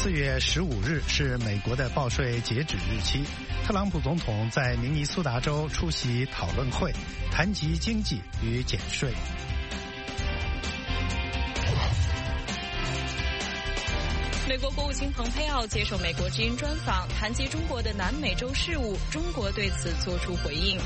4月15日是美国的报税截止日期。特朗普总统在明尼苏达州出席讨论会，谈及经济与减税。 美国国务卿蓬佩奥接受美国之音专访，谈及中国的南美洲事务，中国对此作出回应。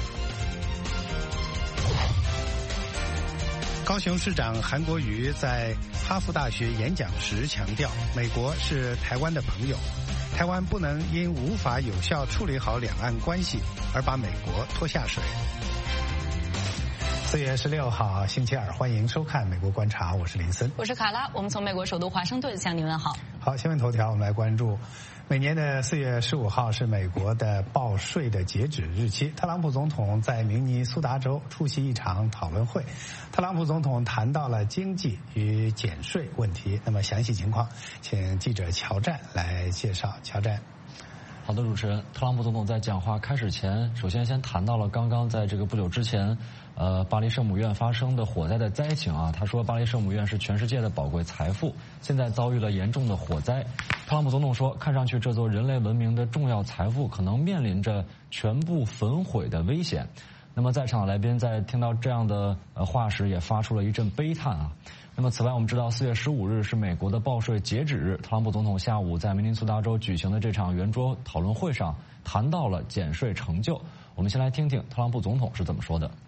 高雄市长韩国瑜在哈佛大学演讲时强调，美国是台湾的朋友，台湾不能因无法有效处理好两岸关系而把美国拖下水。4月16号星期二，欢迎收看《美国观察》，我是林森， 我是卡拉，我们从美国首都华盛顿向您问好。 好，新闻头条，我们来关注。每年的4月15号是美国的报税的截止日期。特朗普总统在明尼苏达州出席一场讨论会，特朗普总统谈到了经济与减税问题。那么详细情况，请记者乔战来介绍。乔战。 好的，主持人，特朗普总统在讲话开始前，首先谈到了刚刚在这个不久之前，巴黎圣母院发生的火灾的灾情啊。他说，巴黎圣母院是全世界的宝贵财富，现在遭遇了严重的火灾。特朗普总统说，看上去这座人类文明的重要财富可能面临着全部焚毁的危险。那么在场的来宾在听到这样的话时，也发出了一阵悲叹啊。那么此外，我们知道4月15日是美国的报税截止日，特朗普总统下午在明尼苏达州举行的这场圆桌讨论会上谈到了减税成就。我们先来听听特朗普总统是怎么说的。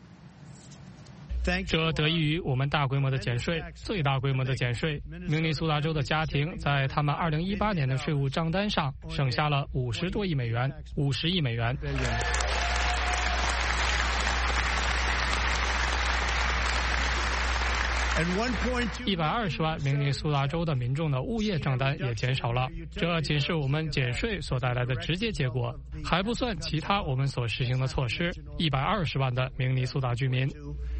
这得益于我们大规模的减税，最大规模的减税。明尼苏达州的家庭在他们2018年的税务账单上省下了50多亿美元，50亿美元。120万明尼苏达州的民众的物业账单也减少了，这仅是我们减税所带来的直接结果，还不算其他我们所实行的措施。120万的明尼苏达居民。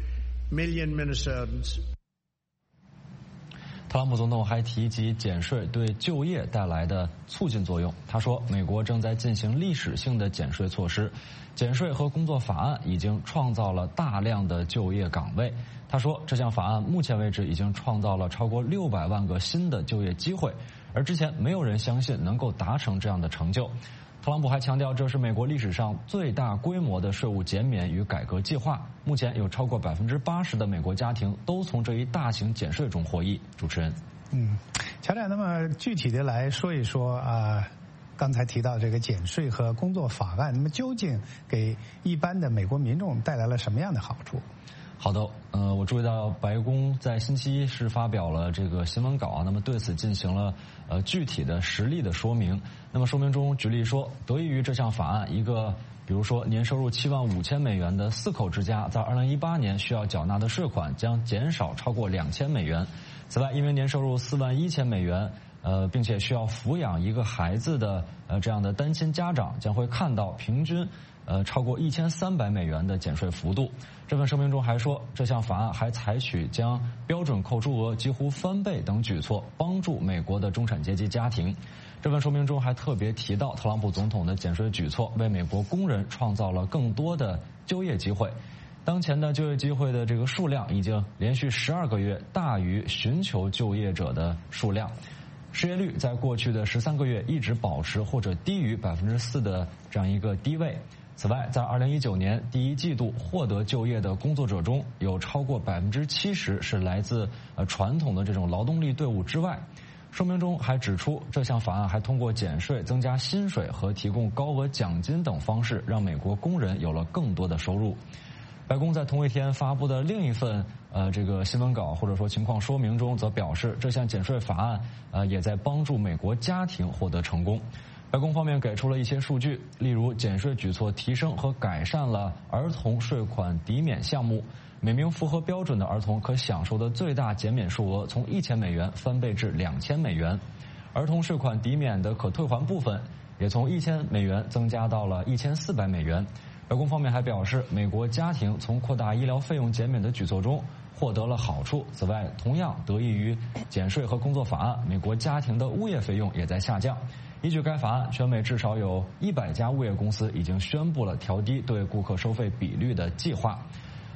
特朗普总统还提及减税对就业带来的促进作用。他说，美国正在进行历史性的减税措施，减税和工作法案已经创造了大量的就业岗位。他说，这项法案目前为止已经创造了超过600万个新的就业机会，而之前没有人相信能够达成这样的成就。特朗普还强调，这是美国历史上最大规模的税务减免与改革计划。目前有超过80%的美国家庭都从这一大型减税中获益。主持人， 乔战，那么具体的来说一说刚才提到这个减税和工作法案，那么究竟给一般的美国民众带来了什么样的好处？ 好的，我注意到白宫在星期一是发表了这个新闻稿啊，那么对此进行了具体的实例的说明。那么说明中举例说，得益于这项法案，一个比如说年收入75000美元的4口之家，在2018年需要缴纳的税款将减少超过2000美元。此外，因为年收入41000美元，并且需要抚养一个孩子的这样的单亲家长将会看到平均超过1300美元的减税幅度。这份声明中还说，这项法案还采取将标准扣除额几乎翻倍等举措，帮助美国的中产阶级家庭。这份说明中还特别提到，特朗普总统的减税举措为美国工人创造了更多的就业机会。当前的就业机会的这个数量已经连续12个月大于寻求就业者的数量。失业率在过去的13个月一直保持或者低于4%的这样一个低位。此外，在2019年第一季度获得就业的工作者中，有超过70%是来自传统的这种劳动力队伍之外。说明中还指出，这项法案还通过减税、增加薪水和提供高额奖金等方式，让美国工人有了更多的收入。白宫在同一天发布的另一份这个新闻稿或者说情况说明中，则表示这项减税法案也在帮助美国家庭获得成功。白宫方面给出了一些数据，例如减税举措提升和改善了儿童税款抵免项目，每名符合标准的儿童可享受的最大减免数额从1000美元翻倍至2000美元，儿童税款抵免的可退还部分也从1000美元增加到了1400美元。白宫方面还表示，美国家庭从扩大医疗费用减免的举措中获得了好处。此外，同样得益于减税和工作法案，美国家庭的物业费用也在下降。依据该法案，全美至少有100家物业公司已经宣布了调低对顾客收费比率的计划。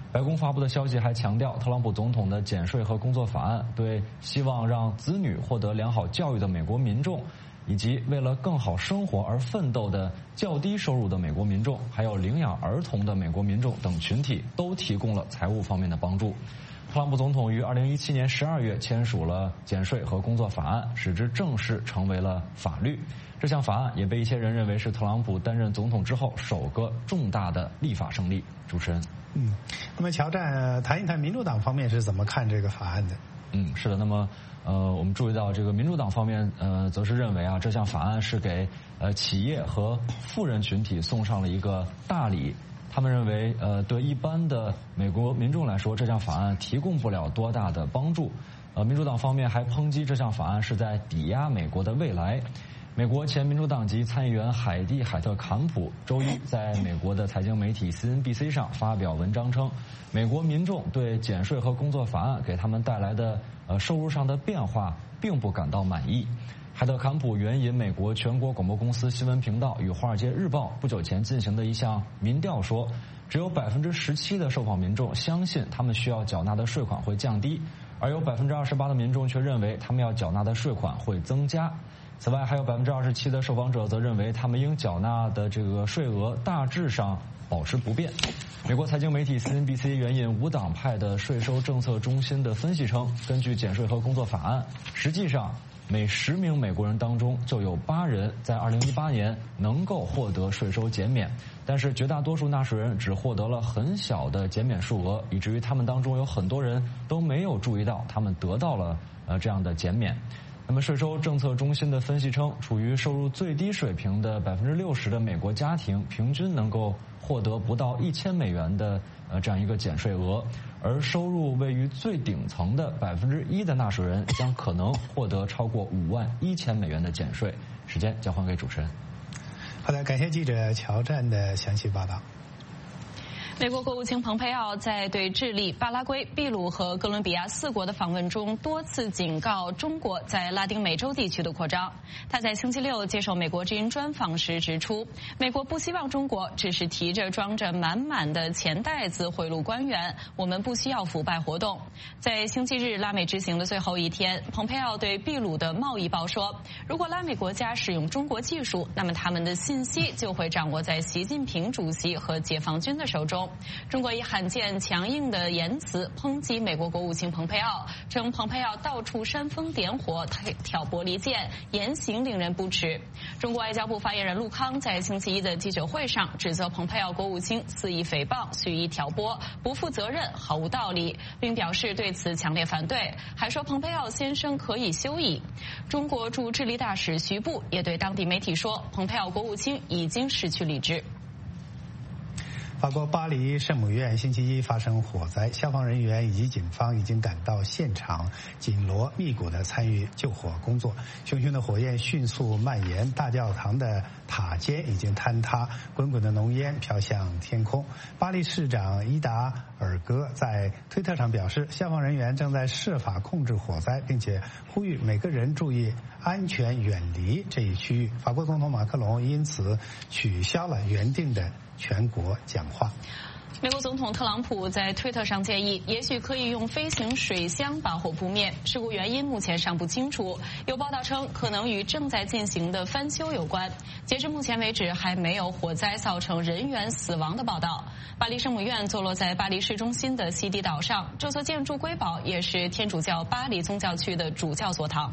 白宫发布的消息还强调，特朗普总统的减税和工作法案对希望让子女获得良好教育的美国民众，以及为了更好生活而奋斗的较低收入的美国民众，还有领养儿童的美国民众等群体，都提供了财务方面的帮助。特朗普总统于2017年12月签署了减税和工作法案，使之正式成为了法律。这项法案也被一些人认为是特朗普担任总统之后首个重大的立法胜利。主持人， 那么乔战谈一谈民主党方面是怎么看这个法案的？ 是的。那么我们注意到这个民主党方面则是认为啊，这项法案是给企业和富人群体送上了一个大礼。他们认为对一般的美国民众来说，这项法案提供不了多大的帮助。民主党方面还抨击这项法案是在抵押美国的未来。美国前民主党籍参议员海特坎普周一在美国的财经媒体 CNBC 上发表文章称，美国民众对减税和工作法案给他们带来的收入上的变化并不感到满意。海特坎普援引美国全国广播公司新闻频道与华尔街日报不久前进行的一项民调说，只有17%的受访民众相信他们需要缴纳的税款会降低，而有28%的民众却认为他们要缴纳的税款会增加。此外，还有27%的受访者则认为他们应缴纳的这个税额大致上保持不变。美国财经媒体 CNBC 援引无党派的税收政策中心的分析称，根据减税和工作法案，实际上每10名美国人当中就有8人在2018年能够获得税收减免，但是绝大多数纳税人只获得了很小的减免数额，以至于他们当中有很多人都没有注意到他们得到了这样的减免。那么税收政策中心的分析称，处于收入最低水平的60%的美国家庭平均能够获得不到$1000的这样一个减税额，而收入位于最顶层的1%的纳税人将可能获得超过$51000的减税。时间交还给主持人。 好的，感谢记者乔战的详细报道。 美国国务卿蓬佩奥在对智利、巴拉圭、秘鲁和哥伦比亚4国的访问中，多次警告中国在拉丁美洲地区的扩张。他在星期六接受美国之音专访时指出，美国不希望中国只是提着装着满满的钱袋子贿赂官员，我们不需要腐败活动。在星期日拉美之行的最后一天，蓬佩奥对秘鲁的贸易报说，如果拉美国家使用中国技术，那么他们的信息就会掌握在习近平主席和解放军的手中。中国以罕见强硬的言辞抨击美国国务卿蓬佩奥，称蓬佩奥到处煽风点火、挑拨离间，言行令人不齿。中国外交部发言人陆康在星期一的记者会上指责蓬佩奥国务卿肆意诽谤、蓄意挑拨、不负责任、毫无道理，并表示对此强烈反对，还说蓬佩奥先生可以休矣。中国驻智利大使徐步也对当地媒体说，蓬佩奥国务卿已经失去理智。 法国巴黎圣母院星期一发生火灾，消防人员以及警方已经赶到现场，紧锣密鼓地参与救火工作。熊熊的火焰迅速蔓延，大教堂的塔尖已经坍塌，滚滚的浓烟飘向天空。巴黎市长伊达尔戈在推特上表示，消防人员正在设法控制火灾，并且呼吁每个人注意安全，远离这一区域。法国总统马克龙因此取消了原定的全国讲话。 美国总统特朗普在推特上建议，也许可以用飞行水箱把火扑灭。事故原因目前尚不清楚，有报道称可能与正在进行的翻修有关。截至目前为止，还没有火灾造成人员死亡的报道。巴黎圣母院坐落在巴黎市中心的西堤岛上，这座建筑瑰宝也是天主教巴黎宗教区的主教座堂。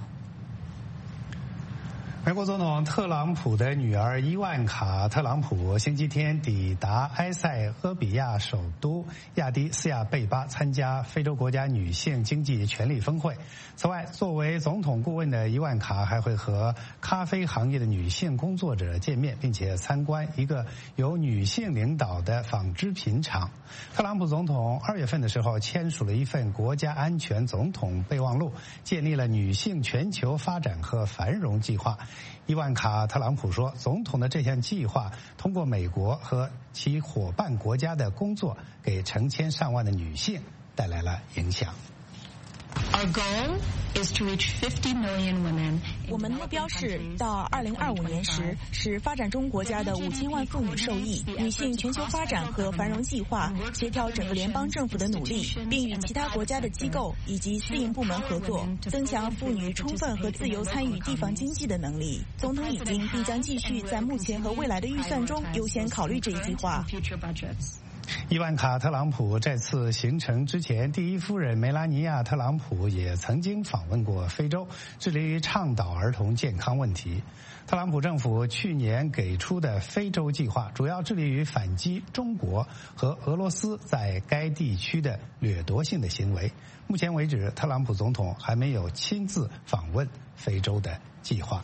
美国总统特朗普的女儿伊万卡·特朗普星期天抵达埃塞俄比亚首都亚的斯亚贝巴，参加非洲国家女性经济权利峰会。此外，作为总统顾问的伊万卡还会和咖啡行业的女性工作者见面，并且参观一个由女性领导的纺织品厂。特朗普总统2月份的时候签署了一份国家安全总统备忘录，建立了女性全球发展和繁荣计划。伊万卡·特朗普说，总统的这项计划通过美国和其伙伴国家的工作，给成千上万的女性带来了影响。 Our goal is to reach 50 million women 我们的目标是到2025年时，使发展中国家的5000万妇女受益。女性全球发展和繁荣计划协调整个联邦政府的努力，并与其他国家的机构以及私营部门合作，增强妇女充分和自由参与地方经济的能力。总统已经并将继续在目前和未来的预算中优先考虑这一计划。 伊万卡·特朗普这次行程之前，第一夫人梅拉尼亚·特朗普也曾经访问过非洲，致力于倡导儿童健康问题。特朗普政府去年给出的非洲计划，主要致力于反击中国和俄罗斯在该地区的掠夺性的行为。目前为止，特朗普总统还没有亲自访问非洲的计划。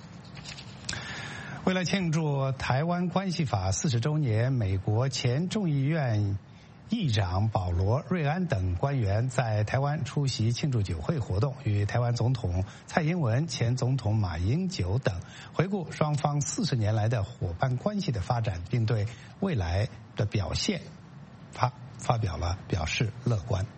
为了庆祝台湾关系法40周年，美国前众议院议长保罗·瑞安等官员在台湾出席庆祝酒会活动，与台湾总统蔡英文、前总统马英九等回顾双方40年来的伙伴关系的发展，并对未来的表现表示乐观。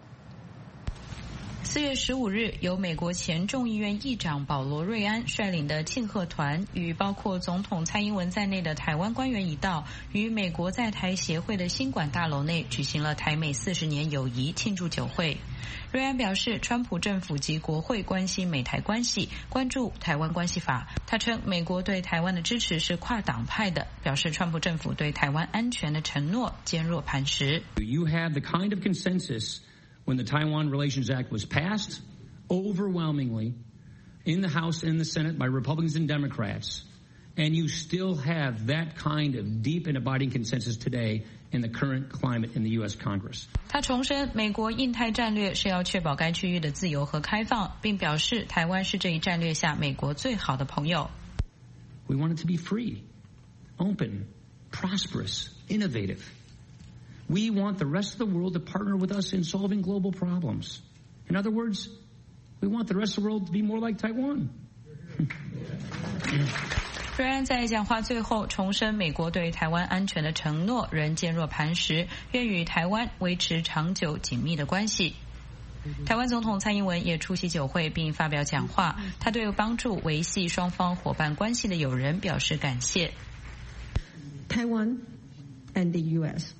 4月15日，由美国前众议院议长保罗·瑞安率领的庆贺团，与包括总统蔡英文在内的台湾官员一道，于美国在台协会的新馆大楼内举行了台美40年友谊庆祝酒会。瑞安表示，川普政府及国会关心美台关系，关注台湾关系法。他称，美国对台湾的支持是跨党派的，表示川普政府对台湾安全的承诺坚若磐石。 You have the kind of consensus when the Taiwan Relations Act was passed, overwhelmingly, in the House and the Senate by Republicans and Democrats, and you still have that kind of deep and abiding consensus today in the current climate in the U.S. Congress. 他重申，美国印太战略是要确保该区域的自由和开放，并表示台湾是这一战略下美国最好的朋友。 We want it to be free, open, prosperous, innovative. We want the rest of the world to partner with us in solving global problems. In other words, we want the rest of the world to be more like Taiwan. 瑞安在讲话最后重申，美国对台湾安全的承诺仍坚若磐石，愿与台湾维持长久紧密的关系。台湾总统蔡英文也出席酒会并发表讲话，他对帮助维系双方伙伴关系的友人表示感谢。 Taiwan and the U.S.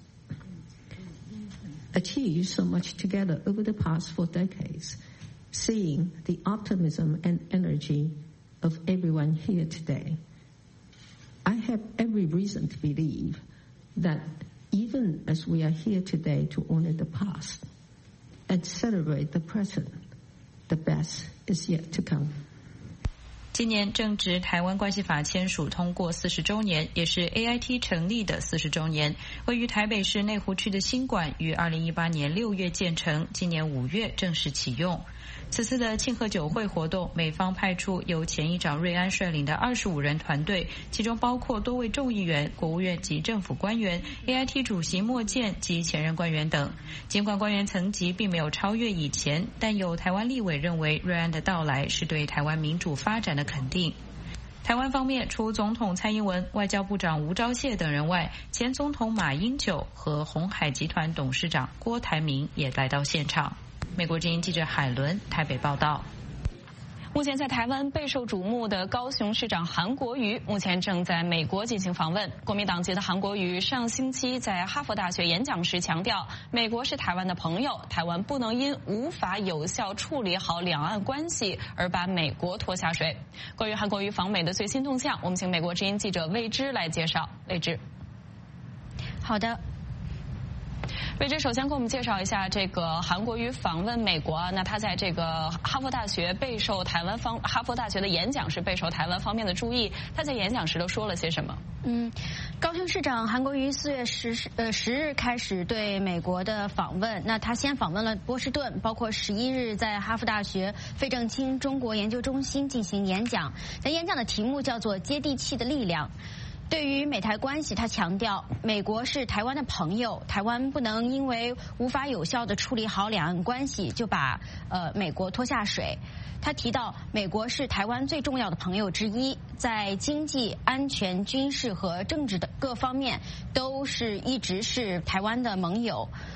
achieved so much together over the past 4 decades, seeing the optimism and energy of everyone here today. I have every reason to believe that even as we are here today to honor the past and celebrate the present, the best is yet to come. 今年正值台湾关系法签署通过40周年，也是 AIT 成立的40周年。位于台北市内湖区的新馆于2018年6月建成，今年5月正式启用。此次的庆贺酒会活动，美方派出由前议长瑞安率领的25人团队，其中包括多位众议员、国务院及政府官员、AIT 主席莫健及前任官员等。尽管官员层级并没有超越以前，但有台湾立委认为瑞安的到来是对台湾民主发展的肯定。台湾方面，除总统蔡英文、外交部长吴钊燮等人外，前总统马英九和鸿海集团董事长郭台铭也来到现场。美国之音记者海伦台北报道。 目前在台湾备受瞩目的高雄市长韩国瑜，目前正在美国进行访问。国民党籍的韩国瑜上星期在哈佛大学演讲时强调，美国是台湾的朋友，台湾不能因无法有效处理好两岸关系而把美国拖下水。关于韩国瑜访美的最新动向，我们请美国之音记者魏之来介绍。魏之， 好的。 魏之，首先给我们介绍一下这个韩国瑜访问美国啊，那他在这个哈佛大学备受台湾方哈佛大学的演讲是备受台湾方面的注意，他在演讲时都说了些什么？ 高雄市长韩国瑜4月10日开始对美国的访问，那他先访问了波士顿，包括11日在哈佛大学费正清中国研究中心进行演讲，那演讲的题目叫做“接地气的力量”。对于美台关系，他强调美国是台湾的朋友，台湾不能因为无法有效地处理好两岸关系就把美国拖下水。他提到美国是台湾最重要的朋友之一，在经济、安全、军事和政治的各方面都是一直是台湾的盟友。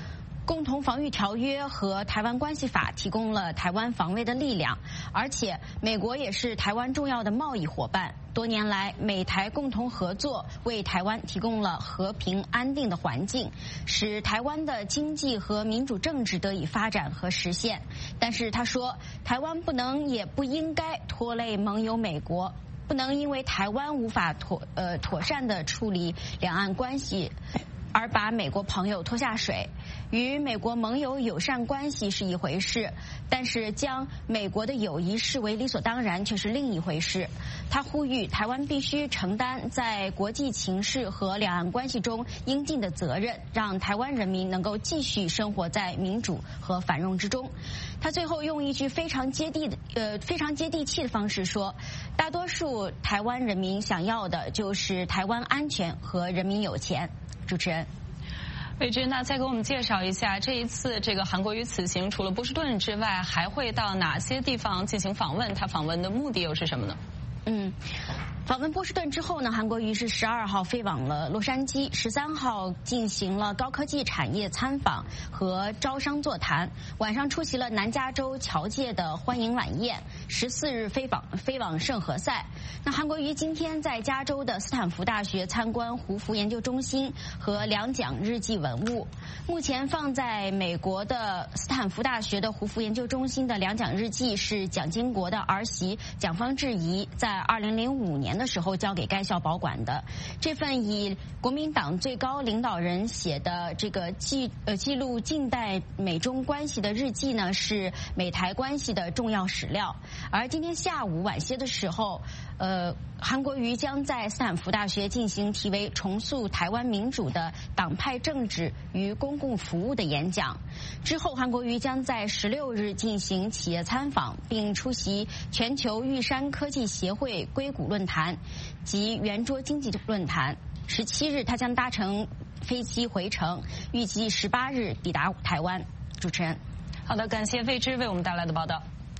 共同防御条约和台湾关系法提供了台湾防卫的力量，而且美国也是台湾重要的贸易伙伴。多年来，美台共同合作为台湾提供了和平安定的环境，使台湾的经济和民主政治得以发展和实现。但是他说，台湾不能也不应该拖累盟友美国，不能因为台湾无法妥善地处理两岸关系而把美国朋友拖下水。与美国盟友友善关系是一回事，但是将美国的友谊视为理所当然却是另一回事。他呼吁台湾必须承担在国际情势和两岸关系中应尽的责任，让台湾人民能够继续生活在民主和繁荣之中。他最后用一句非常接地气的方式说，大多数台湾人民想要的就是台湾安全和人民有钱。主持人。 魏之，那再给我们介绍一下这一次这个韩国瑜此行，除了波士顿之外，还会到哪些地方进行访问？他访问的目的又是什么呢？ 访问波士顿之后呢，韩国瑜是12号飞往了洛杉矶，13号进行了高科技产业参访和招商座谈，晚上出席了南加州侨界的欢迎晚宴，14日飞往圣何塞。那韩国瑜今天在加州的斯坦福大学参观胡佛研究中心和两蒋日记文物。目前放在美国的斯坦福大学的胡佛研究中心的两蒋日记是蒋经国的儿媳蒋方智怡在2005年的时候交给该校保管的。这份以国民党最高领导人写的这个记录近代美中关系的日记呢，是美台关系的重要史料。而今天下午晚些的时候，韩国瑜将在斯坦福大学进行题为“重塑台湾民主的党派政治与公共服务”的演讲。之后，韩国瑜将在16日进行企业参访，并出席全球玉山科技协会硅谷论坛及圆桌经济论坛。17日，他将搭乘飞机回程，预计18日抵达台湾。主持人， 好的，感谢魏之为我们带来的报道。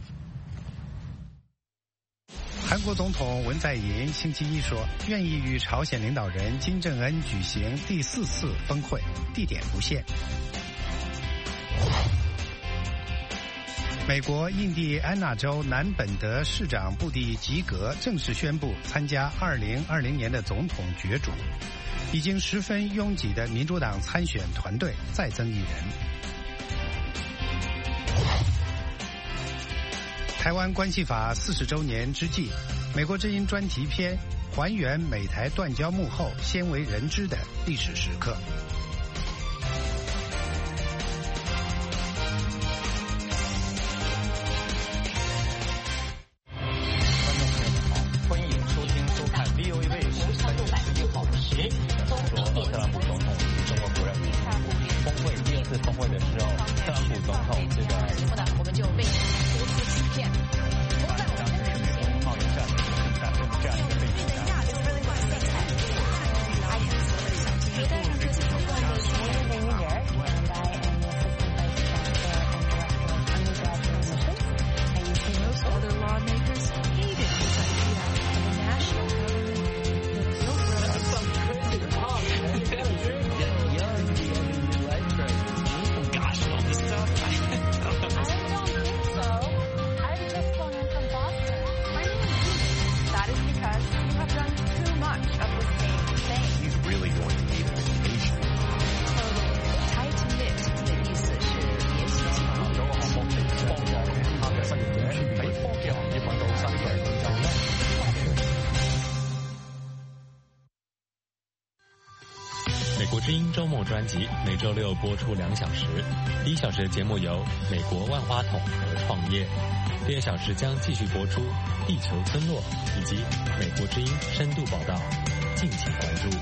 韩国总统文在寅星期一说，愿意与朝鲜领导人金正恩举行第4次峰会，地点不限。美国印第安纳州南本德市长布蒂吉格正式宣布参加2020年的总统角逐，已经十分拥挤的民主党参选团队再增一人。台湾关系法40周年之际，美国之音专题片还原美台断交幕后鲜为人知的历史时刻。 知音周末专辑每周六播出2小时，第1小时的节目由美国万花筒和创业，第2小时将继续播出地球村落以及美国之音深度报道，敬请关注。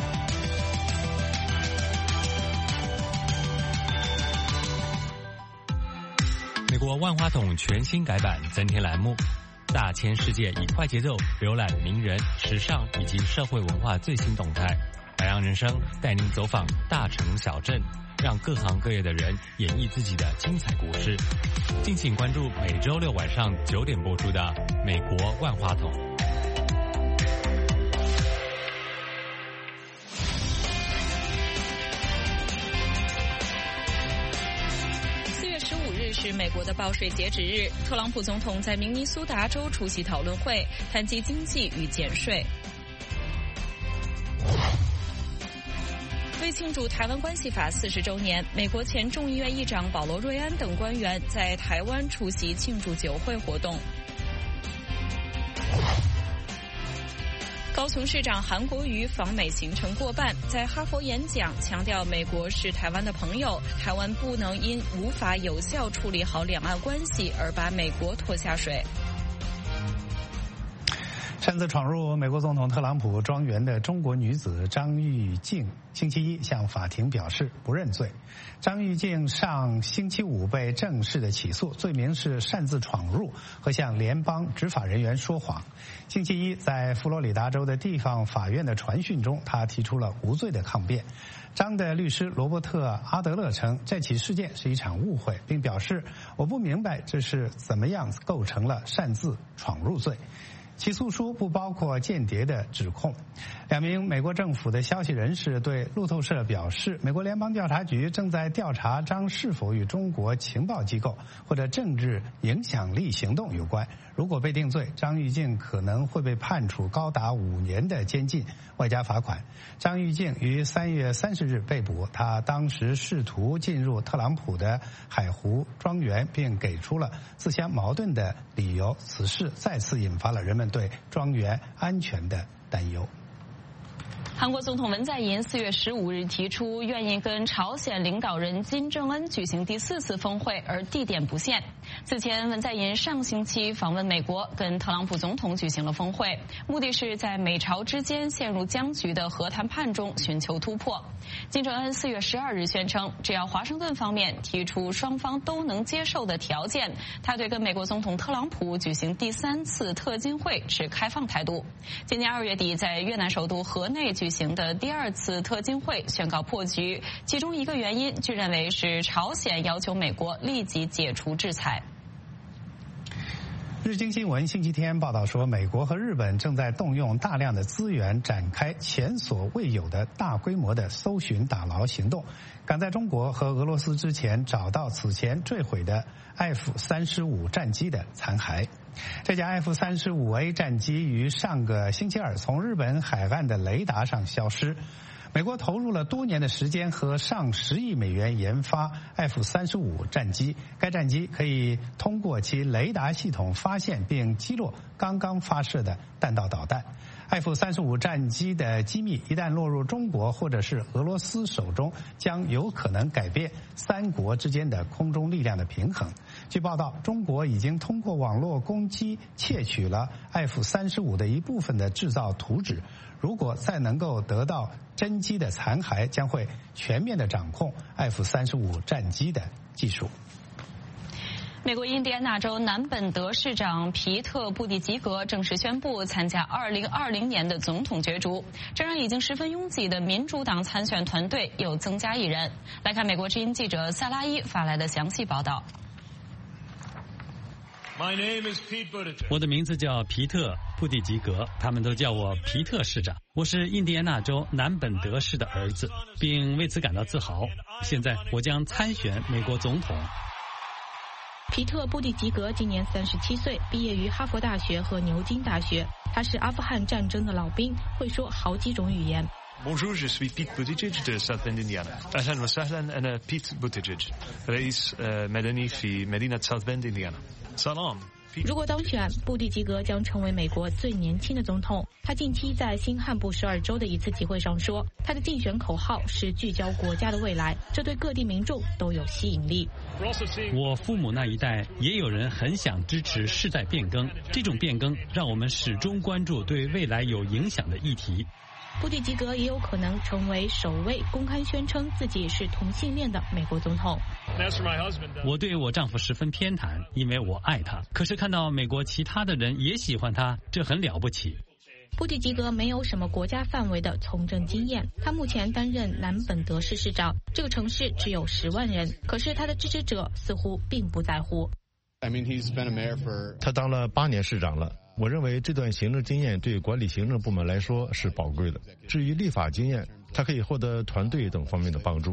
美国万花筒全新改版增添栏目，大千世界以快节奏浏览名人、时尚以及社会文化最新动态。百样人生带您走访大城小镇，让各行各业的人演绎自己的精彩故事。敬请关注每周六晚上9点播出的《美国万花筒》。 是美国的报税截止日，特朗普总统在明尼苏达州出席讨论会，谈及经济与减税。为庆祝台湾关系法40周年，美国前众议院议长保罗·瑞安等官员在台湾出席庆祝酒会活动。高雄市长韩国瑜访美行程过半，在哈佛演讲强调美国是台湾的朋友，台湾不能因无法有效处理好两岸关系而把美国拖下水。 擅自闯入美国总统特朗普庄园的中国女子张玉静星期一向法庭表示不认罪。张玉静上星期五被正式的起诉，罪名是擅自闯入和向联邦执法人员说谎。星期一在佛罗里达州的地方法院的传讯中，他提出了无罪的抗辩。张的律师罗伯特·阿德勒称这起事件是一场误会，并表示我不明白这是怎么样构成了擅自闯入罪。起诉书不包括间谍的指控。2名美国政府的消息人士对路透社表示，美国联邦调查局正在调查张是否与中国情报机构或者政治影响力行动有关。如果被定罪，张玉静可能会被判处高达5年的监禁，外加罚款。张玉静于3月30日被捕，他当时试图进入特朗普的海湖庄园，并给出了自相矛盾的理由。此事再次引发了人们对庄园安全的担忧。 韩国总统文在寅4月15日提出愿意跟朝鲜领导人金正恩举行第4次峰会，而地点不限。此前，文在寅上星期访问美国，跟特朗普总统举行了峰会，目的是在美朝之间陷入僵局的核谈判中寻求突破。金正恩4月12日宣称，只要华盛顿方面提出双方都能接受的条件，他对跟美国总统特朗普举行第3次特金会持开放态度。今年2月底在越南首都河内举行的第2次特金会宣告破局，其中一个原因据认为是朝鲜要求美国立即解除制裁。 日经新闻星期天报道说，美国和日本正在动用大量的资源展开前所未有的大规模的搜寻打捞行动，赶在中国和俄罗斯之前找到此前坠毁的 F-35 战机的残骸。这架 F-35A 战机于上个星期二从日本海岸的雷达上消失。美国投入了多年的时间和上10亿美元研发 F-35 战机，该战机可以通过其雷达系统发现并击落刚刚发射的弹道导弹。F-35 战机的机密一旦落入中国或者是俄罗斯手中，将有可能改变3国之间的空中力量的平衡。据报道，中国已经通过网络攻击窃取了 F-35 的一部分的制造图纸。如果再能够得到真机的残骸，将会全面的掌控 F-35 战机的技术。 美国印第安纳州南本德市长皮特·布蒂吉格正式宣布参加2020年的总统角逐，这让已经十分拥挤的民主党参选团队又增加1人。来看美国之音记者萨拉伊发来的详细报道。 我的名字叫皮特·布蒂吉格，他们都叫我皮特市长。我是印第安纳州南本德市的儿子，并为此感到自豪。现在我将参选美国总统。 皮特·布蒂吉格今年37岁，毕业于哈佛大学和牛津大学。他是阿富汗战争的老兵，会说好几种语言。 Bonjour, je suis Pete Buttigieg de South Bend, Indiana. أهلا وسهلا, أنا Pete Buttigieg, رئيس مدني في مدينة South Bend, Indiana. سلام. 如果当选，布蒂吉格将成为美国最年轻的总统。他近期在新罕布什尔州的一次集会上说，他的竞选口号是聚焦国家的未来，这对各地民众都有吸引力。 我父母那一代也有人很想支持世代变更，这种变更让我们始终关注对未来有影响的议题。 布蒂吉格也有可能成为首位公开宣称自己是同性恋的美国总统。 我对我丈夫十分偏袒，因为我爱他。可是看到美国其他的人也喜欢他，这很了不起。 布蒂吉格没有什么国家范围的从政经验，他目前担任南本德市市长，这个城市只有10万人，可是他的支持者似乎并不在乎。 他当了8年市长了。我认为这段行政经验对管理行政部门来说是宝贵的。至于立法经验， 他可以获得团队等方面的帮助。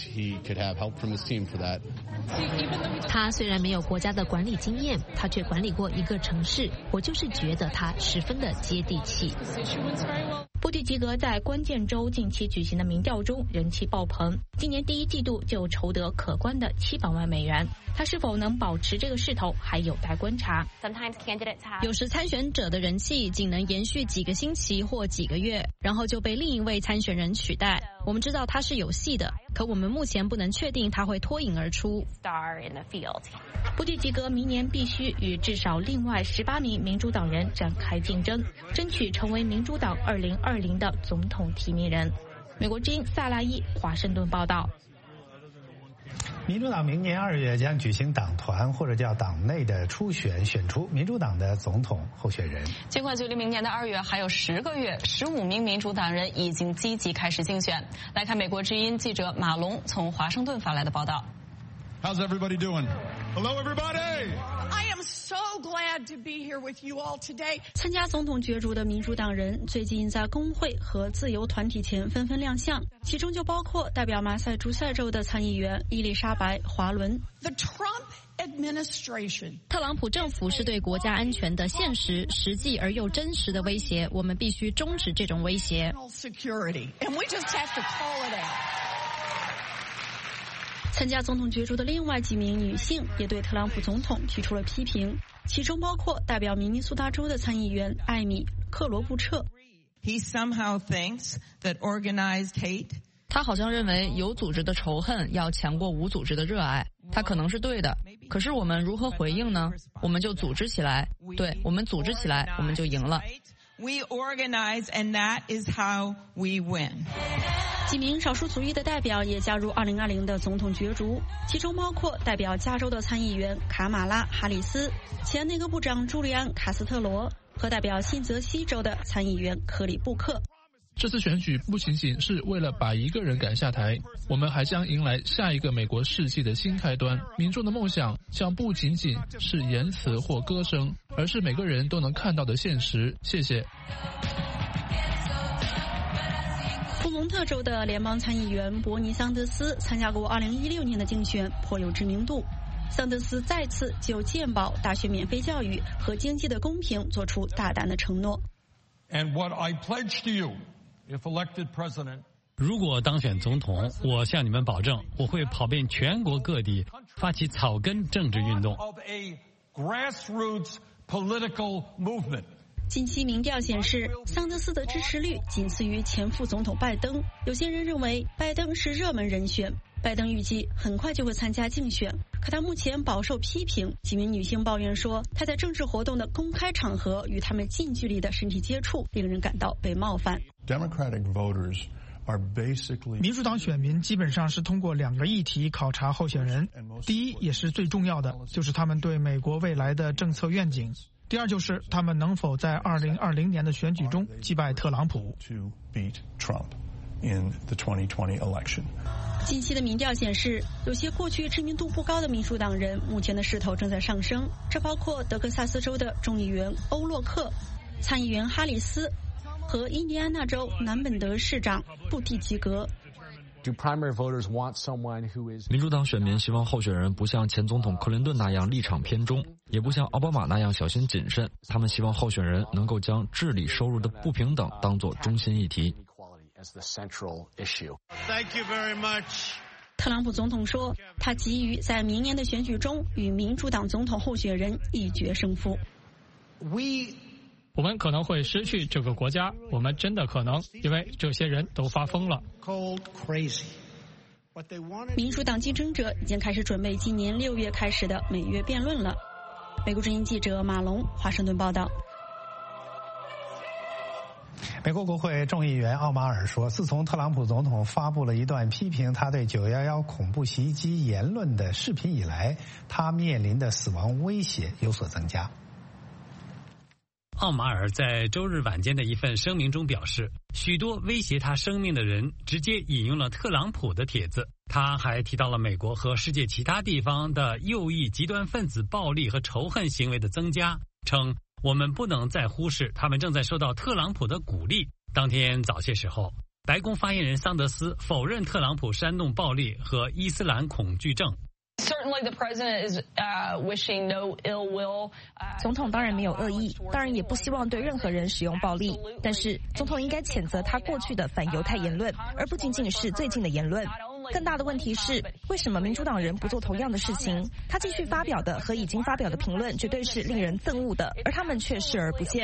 他虽然没有国家的管理经验，他却管理过一个城市，我就是觉得他十分的接地气。 布蒂吉格在关键州近期举行的民调中人气爆棚，今年第一季度就筹得可观的700万美元。他是否能保持这个势头，还有待观察。 有时参选者的人气仅能延续几个星期或几个月，然后就被另一位参选人取代。我们知道他是有戏的，可我们目前不能确定他会脱颖而出。 布蒂吉格明年必须与至少另外18名民主党人展开竞争，争取成为民主党2020的总统提名人。美国之音萨拉伊华盛顿报道。 民主党明年2月将举行党团或者叫党内的初选，选出民主党的总统候选人。 尽管距离明年的2月还有10个月，15名民主党人已经积极开始竞选。来看美国之音记者马龙从华盛顿发来的报道。 How's everybody doing? Hello, everybody! I am so glad to be here with you all today. 参加总统角逐的民主党人最近在工会和自由团体前纷纷亮相，其中就包括代表马萨诸塞州的参议员伊丽莎白·华伦。 The Trump administration. 特朗普政府是对国家安全的现实、实际而又真实的威胁，我们必须终止这种威胁。 Security, and we just have to call it out. 参加总统角逐的另外几名女性也对特朗普总统提出了批评，其中包括代表明尼苏达州的参议员艾米·克罗布彻。 He somehow thinks that organized hate. 他好像认为有组织的仇恨要强过无组织的热爱，他可能是对的。可是我们如何回应呢？我们就组织起来，对，我们组织起来，我们就赢了。 We organize, and that is how we win. 几名少数族裔的代表也加入2020的总统角逐，其中包括代表加州的参议员卡马拉·哈里斯、前内阁部长朱利安·卡斯特罗和代表新泽西州的参议员克里布克。 这次选举不仅仅是为了把一个人赶下台，我们还将迎来下一个美国世纪的新开端。民众的梦想将不仅仅是言辞或歌声，而是每个人都能看到的现实。谢谢。 布蒙特州的联邦参议员伯尼·桑德斯参加过2016年的竞选，颇有知名度。桑德斯再次就健保、大学免费教育和经济的公平做出大胆的承诺。 And what I pledge to you, if elected president, 如果当选总统，我向你们保证，我会跑遍全国各地，发起草根政治运动。 近期民调显示，桑德斯的支持率仅次于前副总统拜登。有些人认为拜登是热门人选，拜登预计很快就会参加竞选，可他目前饱受批评。几名女性抱怨说，他在政治活动的公开场合与他们近距离的身体接触，令人感到被冒犯。 民主党选民基本上是通过2个议题考察候选人，第一也是最重要的，就是他们对美国未来的政策愿景。第二就是他们能否在2020年的选举中击败特朗普。 近期的民调显示，有些过去知名度不高的民主党人目前的势头正在上升，这包括德克萨斯州的众议员欧洛克、参议员哈里斯和印第安纳州南本德市长布蒂吉格。 民主党选民希望候选人不像前总统克林顿那样立场偏中，也不像奥巴马那样小心谨慎。他们希望候选人能够将治理收入的不平等当作中心议题。 特朗普总统说，他急于在明年的选举中与民主党总统候选人一决胜负。 我们可能会失去这个国家，我们真的可能，因为这些人都发疯了。 民主党竞争者已经开始准备今年6月开始的每月辩论了。美国之音记者马龙，华盛顿报道。 美国国会众议员奥马尔说，自从特朗普总统发布了一段批评他对911恐怖袭击言论的视频以来，他面临的死亡威胁有所增加。 奥马尔在周日晚间的一份声明中表示，许多威胁他生命的人直接引用了特朗普的帖子。他还提到了美国和世界其他地方的右翼极端分子暴力和仇恨行为的增加，称我们不能再忽视他们正在受到特朗普的鼓励。当天早些时候， 白宫发言人桑德斯否认特朗普煽动暴力和伊斯兰恐惧症。 总统当然没有恶意，当然也不希望对任何人使用暴力，但是总统应该谴责他过去的反犹太言论，而不仅仅是最近的言论。更大的问题是，为什么民主党人不做同样的事情？他继续发表的和已经发表的评论绝对是令人憎恶的，而他们却视而不见。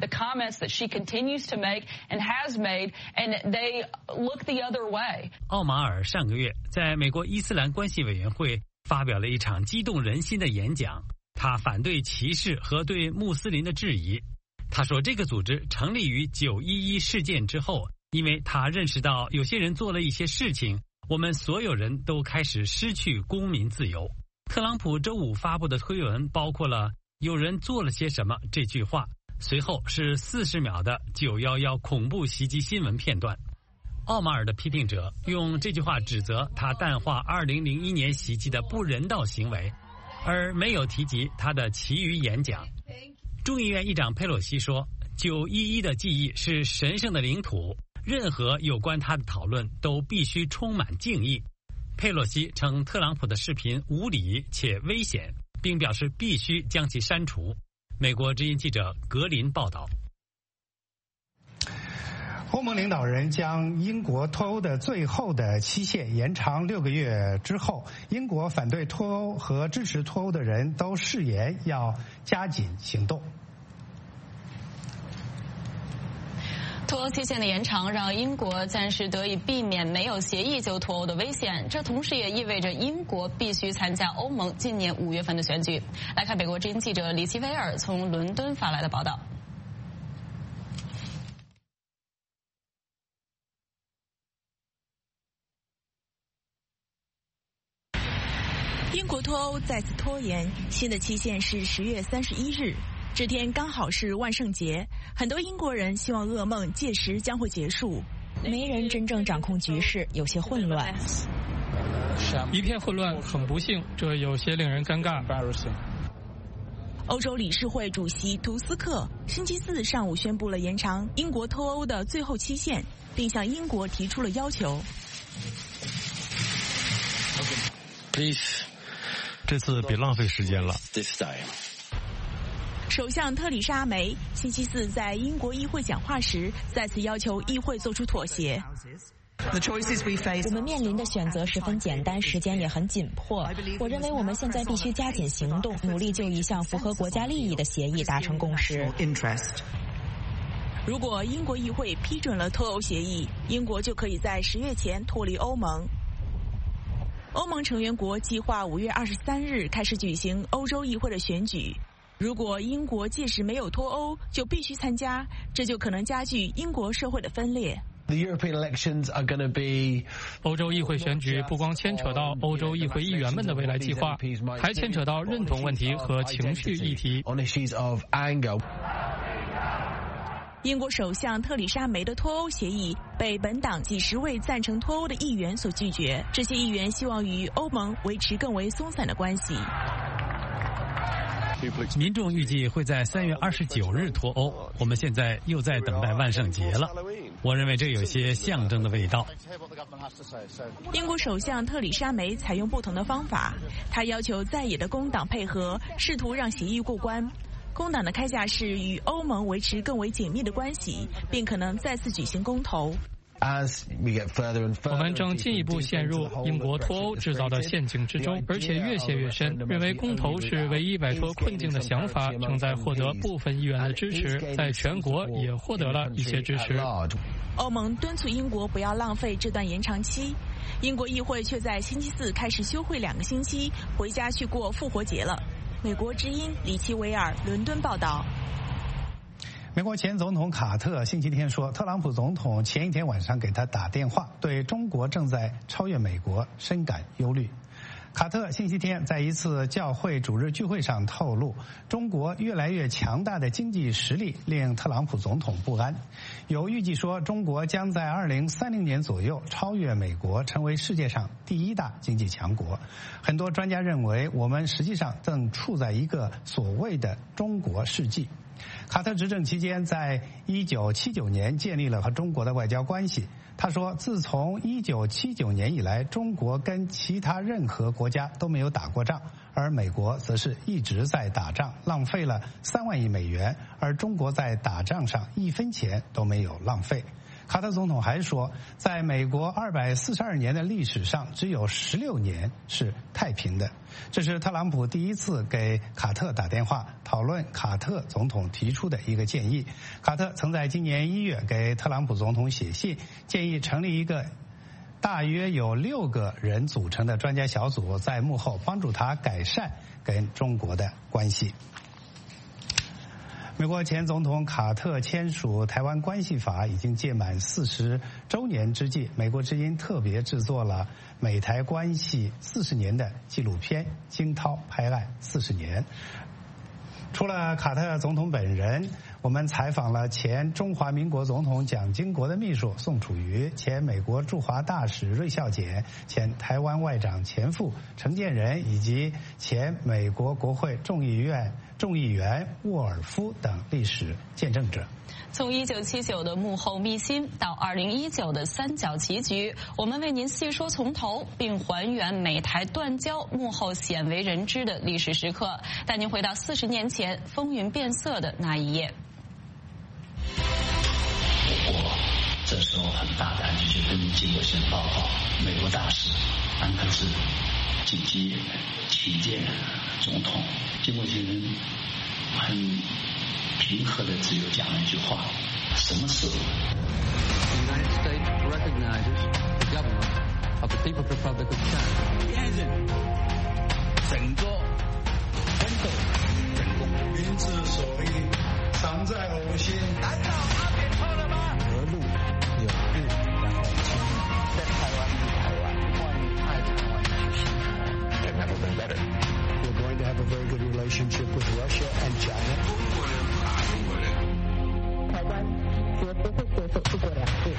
奥马尔上个月在美国伊斯兰关系委员会发表了一场激动人心的演讲，他反对歧视和对穆斯林的质疑。他说，这个组织成立于911事件之后，因为他认识到有些人做了一些事情，我们所有人都开始失去公民自由。特朗普周五发布的推文包括了“有人做了些什么”这句话，随后是40秒的911恐怖袭击新闻片段。奥马尔的批评者用这句话指责他淡化2001年袭击的不人道行为，而没有提及他的其余演讲。众议院议长佩洛西说，911的记忆是神圣的领土，任何有关他的讨论都必须充满敬意。佩洛西称特朗普的视频无理且危险，并表示必须将其删除。美国之音记者格林报道。 欧盟领导人将英国脱欧的最后的期限延长6个月之后，英国反对脱欧和支持脱欧的人都誓言要加紧行动。 脱欧期限的延长让英国暂时得以避免没有协议就脱欧的危险，这同时也意味着英国必须参加欧盟今年5月份的选举。来看美国之音记者李奇菲尔从伦敦发来的报道。 英国脱欧再次拖延，新的期限是10月31日。这天刚好是万圣节，很多英国人希望噩梦届时将会结束。 没人真正掌控局势，有些混乱。 一片混乱，很不幸，这有些令人尴尬。 欧洲理事会主席图斯克星期4上午宣布了延长英国脱欧的最后期限，并向英国提出了要求。 这次别浪费时间了。 首相特里莎梅星期4在英国议会讲话时，再次要求议会做出妥协。 我们面临的选择十分简单，时间也很紧迫。我认为我们现在必须加紧行动，努力就一项符合国家利益的协议达成共识。 如果英国议会批准了脱欧协议，英国就可以在10月前脱离欧盟。欧盟成员国计划5月23日开始举行欧洲议会的选举。如果英国届时没有脱欧，就必须参加，这就可能加剧英国社会的分裂。 欧洲议会选举不光牵扯到欧洲议会议员们的未来计划，还牵扯到认同问题和情绪议题。 英国首相特里莎梅的脱欧协议被本党几十位赞成脱欧的议员所拒绝，这些议员希望与欧盟维持更为松散的关系。 民众预计会在3月29日脱欧，我们现在又在等待万圣节了。我认为这有些象征的味道。 英国首相特里莎梅采用不同的方法，她要求在野的工党配合，试图让协议过关。工党的开价是与欧盟维持更为紧密的关系，并可能再次举行公投。 我们正进一步陷入英国脱欧制造的陷阱之中，而且越陷越深。认为公投是唯一摆脱困境的想法正在获得部分议员的支持，在全国也获得了一些支持。 欧盟敦促英国不要浪费这段延长期，英国议会却在星期4开始休会2个星期，回家去过复活节了。美国之音李奇维尔伦敦报道。 美国前总统卡特星期天说，特朗普总统前一天晚上给他打电话，对中国正在超越美国深感忧虑。卡特星期天在一次教会主日聚会上透露，中国越来越强大的经济实力令特朗普总统不安。有预计说，中国将在2030年左右超越美国，成为世界上第1大经济强国。很多专家认为，我们实际上正处在一个所谓的中国世纪。卡特执政期间，在1979年建立了和中国的外交关系。 他说，自从1979年以来，中国跟其他任何国家都没有打过仗，而美国则是一直在打仗，浪费了3万亿美元，而中国在打仗上1分钱都没有浪费。卡特总统还说，在美国242年的历史上，只有16年是太平的。这是特朗普第一次给卡特打电话，讨论卡特总统提出的一个建议。卡特曾在今年1月给特朗普总统写信，建议成立一个大约有6个人组成的专家小组，在幕后帮助他改善跟中国的关系。美国前总统卡特签署《台湾关系法》已经届满40周年之际，美国之音特别制作了美台关系40年的纪录片《惊涛拍岸40年》。除了卡特总统本人，我们采访了前中华民国总统蒋经国的秘书宋楚瑜、前美国驻华大使芮孝俭、前台湾外长钱复、陈建仁，以及前美国国会众议员沃尔夫等历史见证者。 从1979的幕后秘辛到2019的三角棋局，我们为您细说从头，并还原美台断交幕后鲜为人知的历史时刻，带您回到40年前风云变色的那一页。 我这时候很大胆就去跟经国先报告，美国大使安克志紧急起见总统，经国先生很平和的只有讲了一句话：什么事？ The United States recognizes the government of the People's Republic of China. 整个奋斗成功， 民之所欲，常在吾心。 难道阿扁错了吗？ 和路有路，然后亲密，在台湾是台湾，爱台湾就是新台湾。 They've never been better. We're going to have a very good relationship with Russia and China. 台湾绝不会接受一国两制。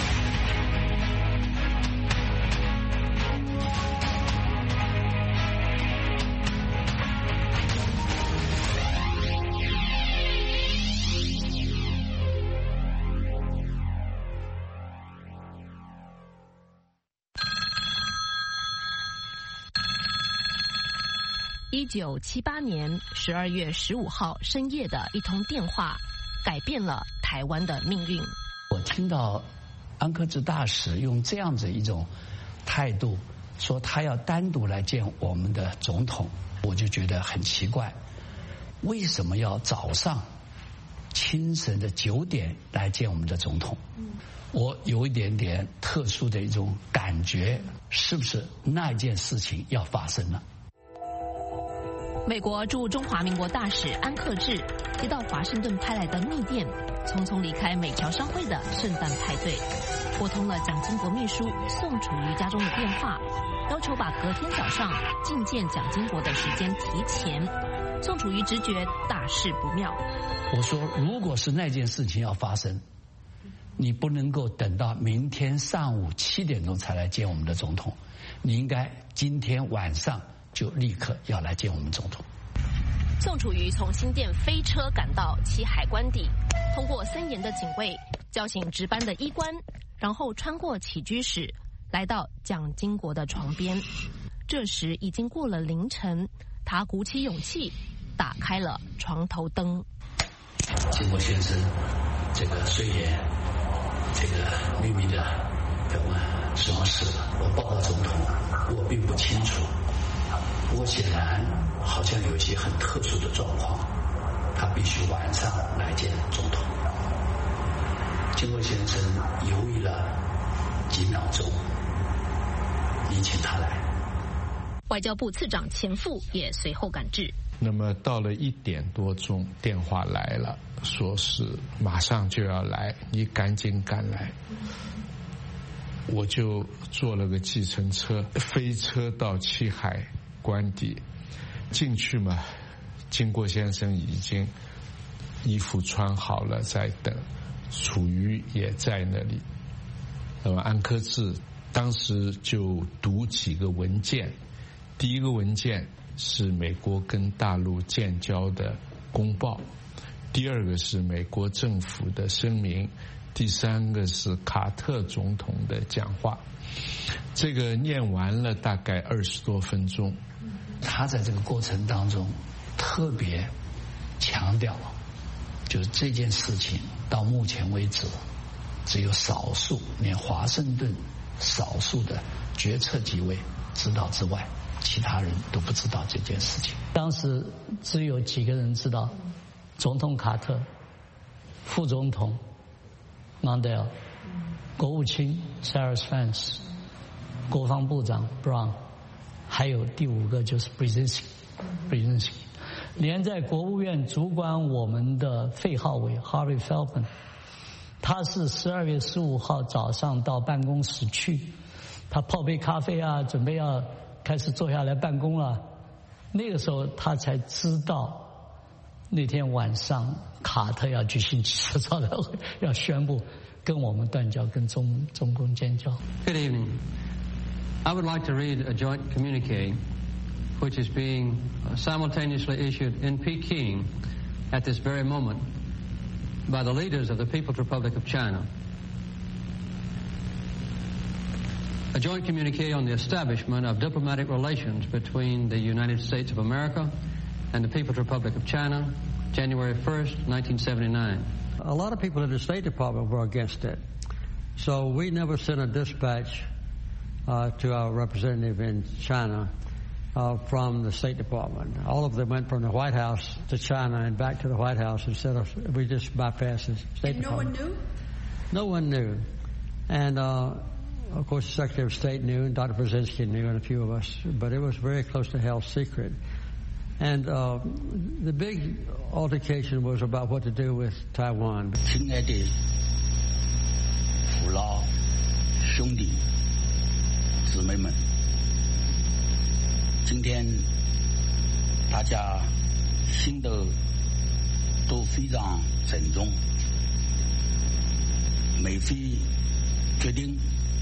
1978年12月15号深夜的一通电话，改变了台湾的命运。 我听到安克志大使用这样子一种态度，说他要单独来见我们的总统，我就觉得很奇怪，为什么要早上清晨的9点来见我们的总统？我有一点点特殊的一种感觉，是不是那件事情要发生了？ 美国驻中华民国大使安克志接到华盛顿派来的密电，匆匆离开美侨商会的圣诞派对，拨通了蒋经国秘书宋楚瑜家中的电话，要求把隔天早上觐见蒋经国的时间提前。宋楚瑜直觉大事不妙。 我说，如果是那件事情要发生，你不能够等到明天上午7点钟才来见我们的总统，你应该今天晚上就立刻要来见我们总统。 宋楚瑜从新店飞车赶到其海关底，通过森严的警卫，叫醒值班的医官，然后穿过起居室，来到蒋经国的床边。这时已经过了凌晨，他鼓起勇气打开了床头灯。 经国先生，这个虽然这个秘密的问什么事，我报告总统，我并不清楚。不过显然好像有一些很特殊的状况，他必须晚上来见总统。经国先生犹豫了几秒钟，你请他来。 外交部次长钱复也随后赶至。 那么到了1点多钟，电话来了，说是马上就要来，你赶紧赶来。我就坐了个计程车，飞车到七海关底，进去嘛，经国先生已经衣服穿好了在等，楚瑜也在那里。那么安克志当时就读几个文件，第一个文件是美国跟大陆建交的公报，第二个是美国政府的声明， 第3个是卡特总统的讲话，这个念完了大概20多分钟。 他在这个过程当中特别强调，就是这件事情到目前为止只有少数，连华盛顿少数的决策机位知道之外，其他人都不知道这件事情。 当时只有几个人知道，总统卡特、副总统Mondale、国务卿 Cyrus Vance、国防部长 Brown， 还有第5个就是 Brzezinski。连在国务院主管我们的费浩伟 Harvey Feldman， 他是12月15号早上到办公室去，他泡杯咖啡啊，准备要开始坐下来办公了。那个时候他才知道，那天晚上卡特要举行记者招待会，要宣布跟我们断交，跟中共建交。 Good evening. I would like to read a joint communique which is being simultaneously issued in Peking at this very moment by the leaders of the People's Republic of China. A joint communique on the establishment of diplomatic relations between the United States of America and the People's Republic of China, January 1st, 1979. A lot of people in the State Department were against it. So we never sent a dispatch to our representative in China from the State Department. All of them went from the White House to China and back to the White House instead of, we just bypassed the State Department. No one knew? No one knew. And of course, the Secretary of State knew, and Dr. Brzezinski knew, and a few of us, but it was very close to held secret. And the big altercation was about what to do with Taiwan. 亲爱的父老兄弟姊妹们，今天大家心都非常沉重。美菲决定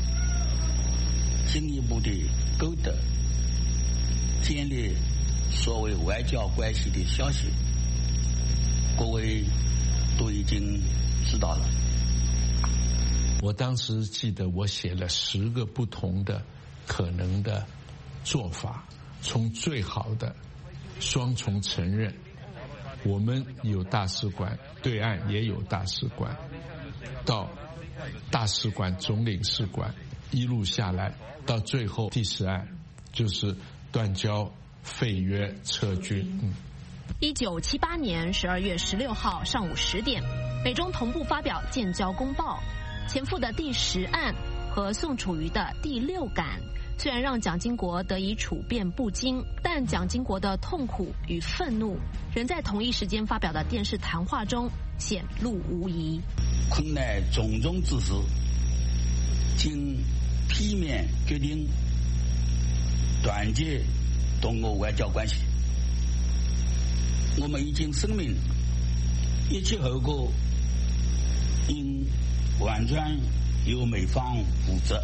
进一步的勾搭建立所谓外交关系的消息，各位都已经知道了。 我当时记得我写了10个不同的可能的做法，从最好的双重承认，我们有大使馆，对岸也有大使馆，到大使馆、总领事馆，一路下来，到最后第10案就是断交、废约、撤军。 1978年12月16号上午10点，美中同步发表建交公报，前夫的第10案和宋楚瑜的第6感，虽然让蒋经国得以处变不惊，但蒋经国的痛苦与愤怒仍在同一时间发表的电视谈话中显露无遗。 困难重重之时，经片面决定断绝中俄外交关系。我们已经声明，一切后果应完全由美方负责。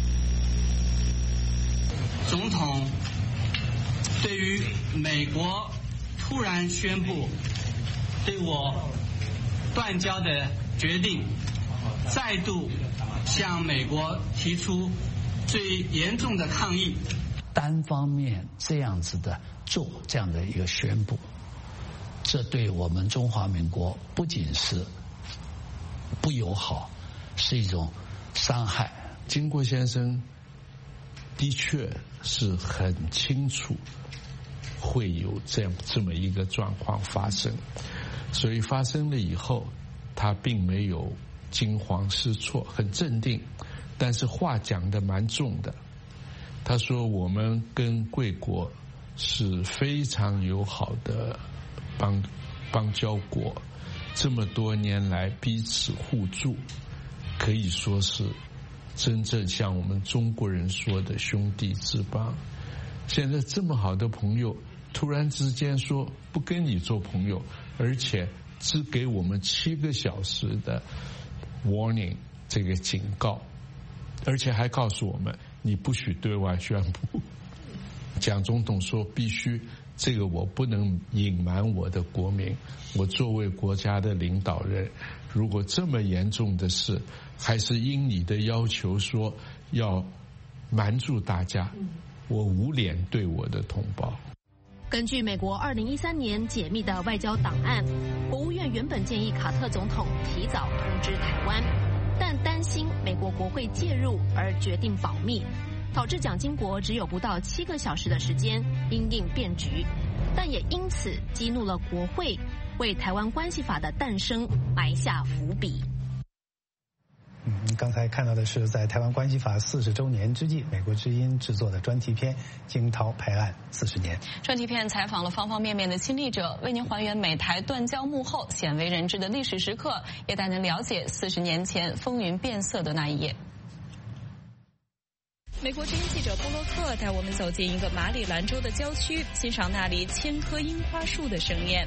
总统对于美国突然宣布对我断交的决定，再度向美国提出最严重的抗议。 单方面这样子的做这样的一个宣布，这对我们中华民国不仅是不友好，是一种伤害。 经国先生的确是很清楚会有这么一个状况发生，所以发生了以后，他并没有惊慌失措，很镇定，但是话讲得蛮重的。他说我们跟贵国是非常友好的邦交国，这么多年来彼此互助，可以说是真正像我们中国人说的兄弟之邦。现在这么好的朋友突然之间说不跟你做朋友，而且只给我们7个小时的 warning 这个警告，而且还告诉我们你不许对外宣布。蒋总统说必须这个我不能隐瞒我的国民。我作为国家的领导人，如果这么严重的事，还是因你的要求说要瞒住大家，我无脸对我的同胞。 根据美国2013年解密的外交档案，国务院原本建议卡特总统提早通知台湾，但担心美国国会介入而决定保密，导致蒋经国只有不到7个小时的时间因应变局，但也因此激怒了国会，为台湾关系法的诞生埋下伏笔。 刚才看到的是在台湾关系法40周年之际，美国之音制作的专题片《惊涛拍岸40年》。 专题片采访了方方面面的亲历者，为您还原美台断交幕后鲜为人知的历史时刻，也带您了解40年前风云变色的那一夜。美国之音记者布洛克带我们走进一个马里兰州的郊区，欣赏那里1000棵樱花树的盛宴。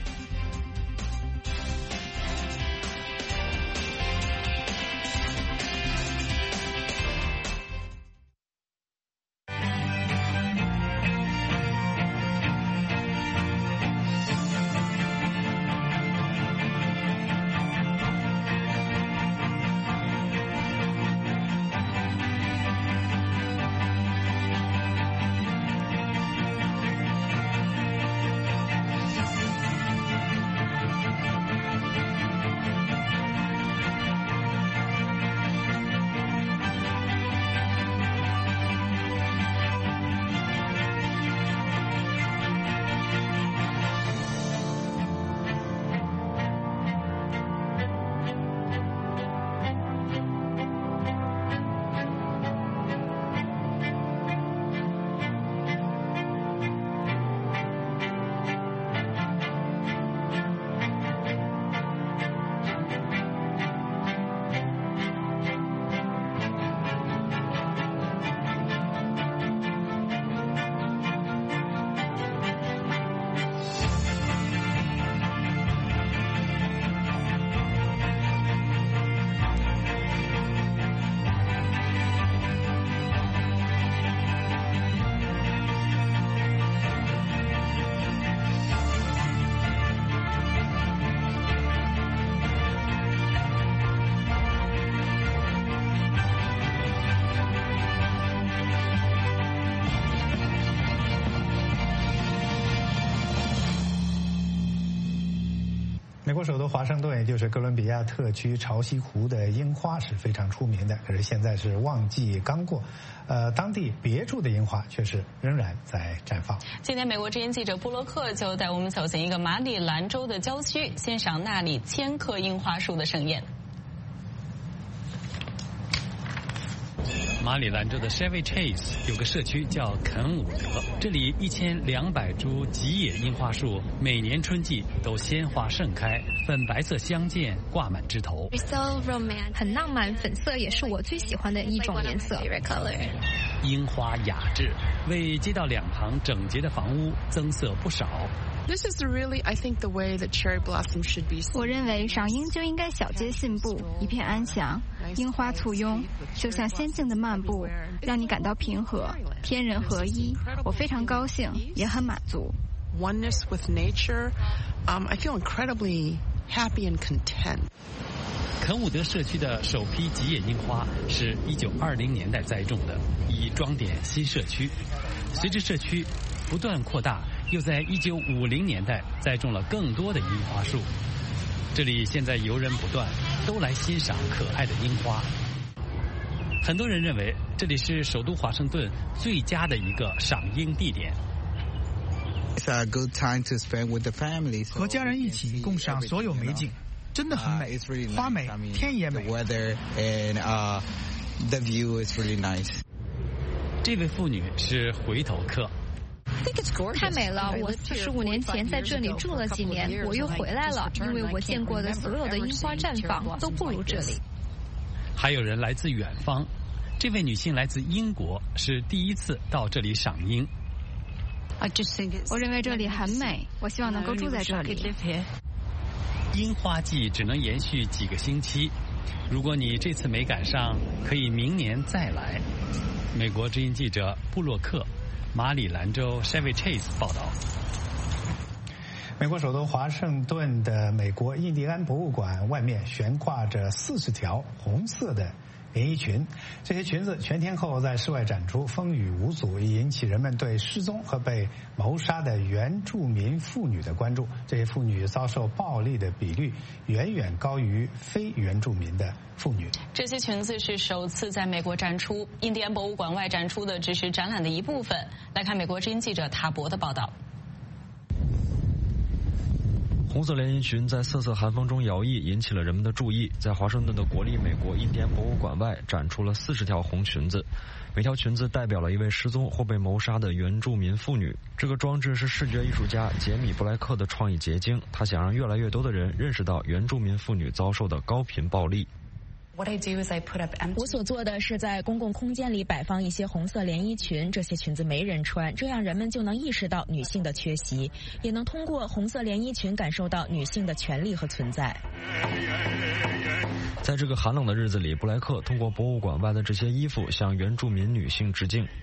美国首都华盛顿，也就是哥伦比亚特区潮汐湖的樱花是非常出名的。可是现在是旺季刚过，当地别处的樱花却是仍然在绽放。 今天，美国之音记者布洛克就带我们走进一个马里兰州的郊区，欣赏那里1000棵樱花树的盛宴。 马里兰州的 Chevy Chase 有个社区叫肯伍德，这里1200株吉野樱花树，每年春季都鲜花盛开，粉白色相间，挂满枝头。 很浪漫，粉色也是我最喜欢的一种颜色。 樱花雅致，为街道两旁整洁的房屋增色不少。 This is really, I think, the way that cherry blossom should be. 我认为赏樱就应该小街信步，一片安详，樱花簇拥，就像仙境的漫步，让你感到平和，天人合一。我非常高兴，也很满足。 Oneness with nature, I feel incredibly happy and content. 肯伍德社区的首批吉野樱花是1920年代栽种的，以装点新社区。随着社区不断扩大，又在1950年代栽种了更多的樱花树。这里现在游人不断，都来欣赏可爱的樱花。很多人认为这里是首都华盛顿最佳的一个赏樱地点。 和家人一起共赏所有美景，真的很美，花美，天也美。 这位妇女是回头客。 太美了！我45年前在这里住了几年，我又回来了，因为我见过的所有的樱花绽放都不如这里。 还有人来自远方，这位女性来自英国，是第一次到这里赏樱。 我认为这里很美，我希望能够住在这里。 樱花季只能延续几个星期，如果你这次没赶上，可以明年再来。美国之音记者布洛克，马里兰州 Chevy Chase 报道。 美国首都华盛顿的美国印第安博物馆外面悬挂着40条红色的连衣裙，这些裙子全天候在室外展出，风雨无阻，引起人们对失踪和被谋杀的原住民妇女的关注。这些妇女遭受暴力的比率远远高于非原住民的妇女。 这些裙子是首次在美国展出，印第安博物馆外展出的只是展览的一部分。来看美国之音记者塔博的报道。 红色连衣裙在瑟瑟寒风中摇曳，引起了人们的注意。在华盛顿的国立美国印第安博物馆外展出了40条红裙子，每条裙子代表了一位失踪或被谋杀的原住民妇女。这个装置是视觉艺术家杰米·布莱克的创意结晶，他想让越来越多的人认识到原住民妇女遭受的高频暴力。 我所做的是在公共空间里摆放一些红色连衣裙，这些裙子没人穿，这样人们就能意识到女性的缺席，也能通过红色连衣裙感受到女性的权利和存在。 在这个寒冷的日子里，布莱克通过博物馆外的这些衣服向原住民女性致敬。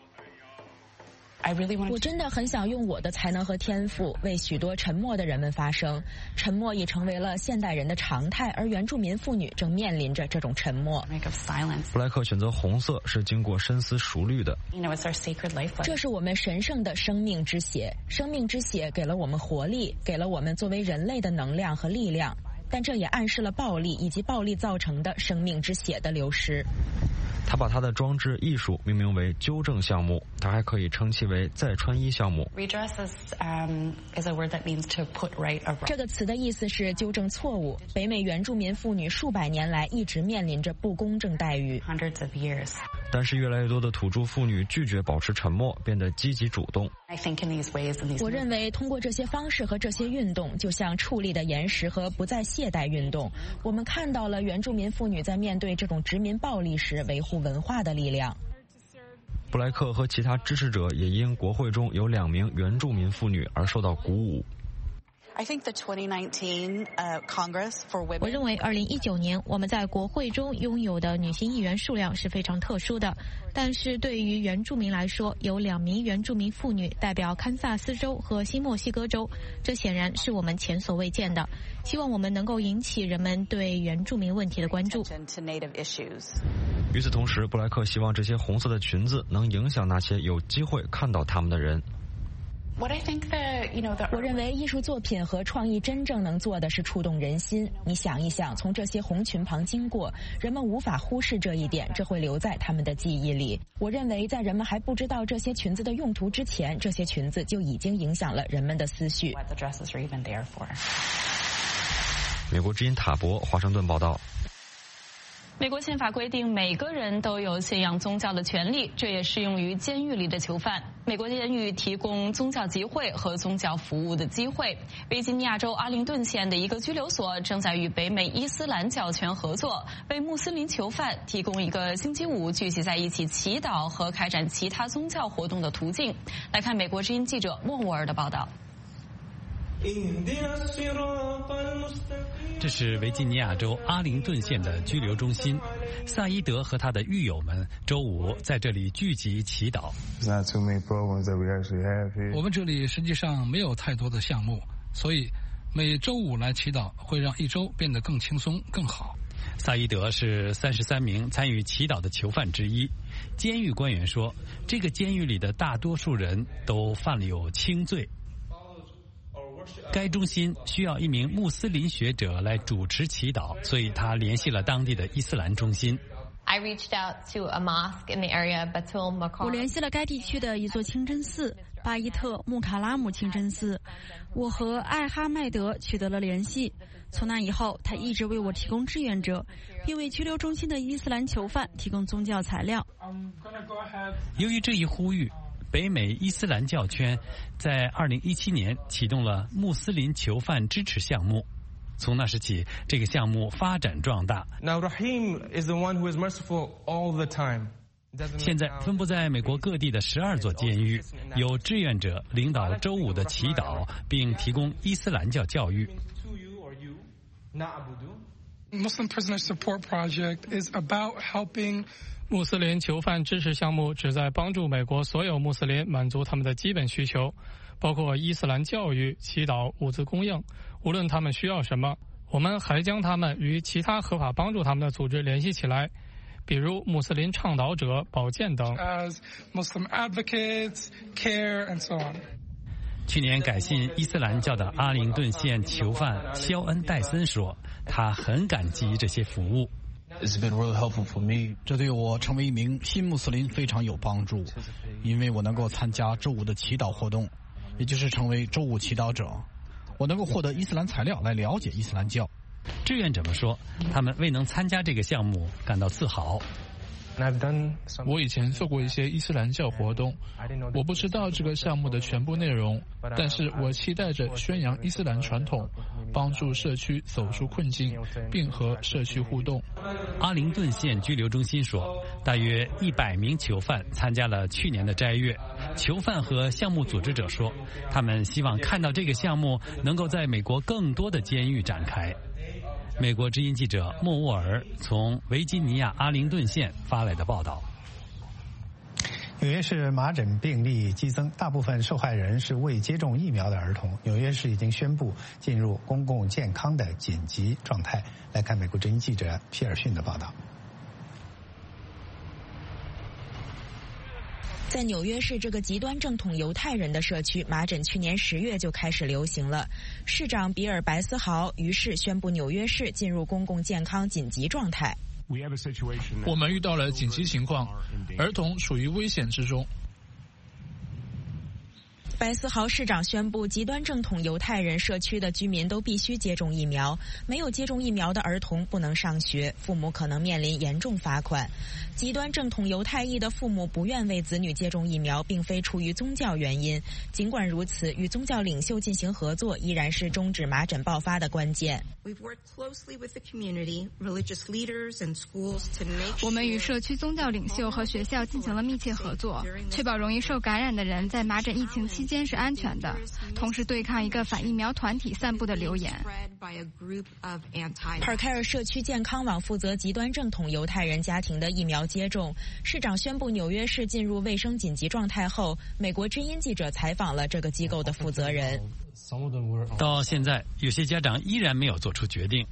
我真的很想用我的才能和天赋为许多沉默的人们发声。沉默已成为了现代人的常态，而原住民妇女正面临着这种沉默。 布莱克选择红色是经过深思熟虑的。 这是我们神圣的生命之血，生命之血给了我们活力，给了我们作为人类的能量和力量，但这也暗示了暴力以及暴力造成的生命之血的流失。 他把他的装置艺术命名为纠正项目，他还可以称其为再穿衣项目。 这个词的意思是纠正错误。北美原住民妇女数百年来一直面临着不公正待遇。 但是越来越多的土著妇女拒绝保持沉默，变得积极主动。 我认为通过这些方式和这些运动，就像矗立的岩石和不再懈怠运动，我们看到了原住民妇女在面对这种殖民暴力时维护文化的力量。 布莱克和其他支持者也因国会中有2名原住民妇女而受到鼓舞。 我认为2019年我们在国会中拥有的女性议员数量是非常特殊的，但是对于原住民来说，有2名原住民妇女代表堪萨斯州和新墨西哥州，这显然是我们前所未见的。希望我们能够引起人们对原住民问题的关注。 与此同时，布莱克希望这些红色的裙子能影响那些有机会看到他们的人。 我认为艺术作品和创意真正能做的是触动人心。你想一想，从这些红裙旁经过，人们无法忽视这一点，这会留在他们的记忆里。我认为在人们还不知道这些裙子的用途之前，这些裙子就已经影响了人们的思绪。 美国之音塔博华盛顿报道。 美国宪法规定每个人都有信仰宗教的权利，这也适用于监狱里的囚犯。美国监狱提供宗教集会和宗教服务的机会。维吉尼亚州阿灵顿县的一个拘留所正在与北美伊斯兰教权合作，为穆斯林囚犯提供一个星期五聚集在一起祈祷和开展其他宗教活动的途径。来看美国之音记者莫沃尔的报道。 这是维吉尼亚州阿灵顿县的拘留中心，萨伊德和他的狱友们周五在这里聚集祈祷。 我们这里实际上没有太多的项目，所以每周五来祈祷会让一周变得更轻松更好。 萨伊德是33名参与祈祷的囚犯之一。监狱官员说，这个监狱里的大多数人都犯了有轻罪。该中心需要一名穆斯林学者来主持祈祷，所以他联系了当地的伊斯兰中心。 我联系了该地区的一座清真寺——巴伊特穆卡拉姆清真寺。我和艾哈迈德取得了联系，从那以后，他一直为我提供志愿者，并为拘留中心的伊斯兰囚犯提供宗教材料。 由于这一呼吁，北美伊斯兰教圈在2017年启动了穆斯林囚犯支持项目。从那时起，这个项目发展壮大。现在分布在美国各地的12座监狱，有志愿者领导周五的祈祷，并提供伊斯兰教教育。 Muslim Prisoner Support Project is about helping 穆斯林囚犯支持项目旨在帮助美国所有穆斯林满足他们的基本需求，包括伊斯兰教育、祈祷、物资供应，无论他们需要什么。我们还将他们与其他合法帮助他们的组织联系起来，比如穆斯林倡导者、保健等。 去年改信伊斯兰教的阿灵顿县囚犯肖恩·戴森说，他很感激这些服务。 这对我成为一名新穆斯林非常有帮助，因为我能够参加周五的祈祷活动，也就是成为周五祈祷者。我能够获得伊斯兰材料来了解伊斯兰教。 志愿者们说，他们为能参加这个项目感到自豪。 我以前做过一些伊斯兰教活动，我不知道这个项目的全部内容，但是我期待着宣扬伊斯兰传统，帮助社区走出困境，并和社区互动。 阿灵顿县拘留中心说，大约100名囚犯参加了去年的斋月。囚犯和项目组织者说，他们希望看到这个项目能够在美国更多的监狱展开。美国之音记者莫沃尔从维吉尼亚阿灵顿县发来的报道。 纽约市麻疹病例激增，大部分受害人是未接种疫苗的儿童。纽约市已经宣布进入公共健康的紧急状态。来看美国之音记者皮尔逊的报道。 在纽约市这个极端正统犹太人的社区，麻疹去年10月就开始流行了。市长比尔·白思豪于是宣布纽约市进入公共健康紧急状态。 我们遇到了紧急情况，儿童处于危险之中。 白思豪市长宣布，极端正统犹太人社区的居民都必须接种疫苗，没有接种疫苗的儿童不能上学，父母可能面临严重罚款。极端正统犹太裔的父母不愿为子女接种疫苗，并非出于宗教原因。尽管如此，与宗教领袖进行合作依然是终止麻疹爆发的关键。 我们与社区宗教领袖和学校进行了密切合作，确保容易受感染的人在麻疹疫情期间是安全的，同时对抗一个反疫苗团体散布的流言。 帕凯尔社区健康网负责极端正统犹太人家庭的疫苗接种。市长宣布纽约市进入卫生紧急状态后，美国之音记者采访了这个机构的负责人。 到现在，有些家长依然没有做出决定。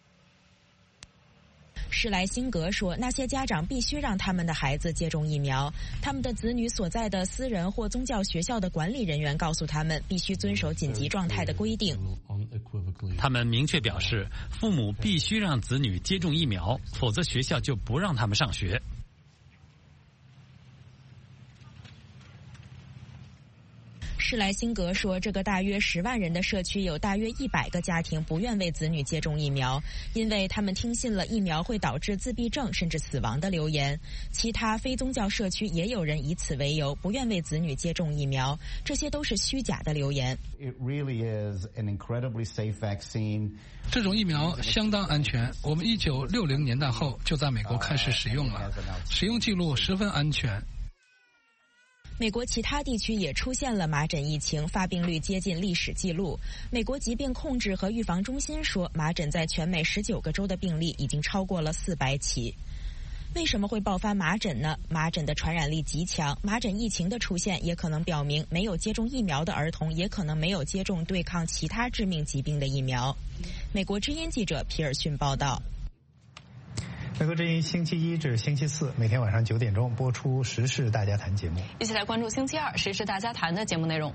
施莱辛格说，那些家长必须让他们的孩子接种疫苗。他们的子女所在的私人或宗教学校的管理人员告诉他们，必须遵守紧急状态的规定。 他们明确表示，父母必须让子女接种疫苗，否则学校就不让他们上学。 施莱辛格说，这个大约10万人的社区有大约100个家庭不愿为子女接种疫苗，因为他们听信了疫苗会导致自闭症甚至死亡的流言。其他非宗教社区也有人以此为由不愿为子女接种疫苗，这些都是虚假的流言。 这种疫苗相当安全，我们1960年代后就在美国开始使用了，使用记录十分安全。 美国其他地区也出现了麻疹疫情，发病率接近历史记录。美国疾病控制和预防中心说，麻疹在全美19个州的病例已经超过了400起。为什么会爆发麻疹呢？麻疹的传染力极强，麻疹疫情的出现也可能表明没有接种疫苗的儿童也可能没有接种对抗其他致命疾病的疫苗。美国之音记者皮尔逊报道。 美国之音星期一至星期四每天晚上9点钟播出《时事大家谈》节目， 一起来关注星期二《时事大家谈》的节目内容。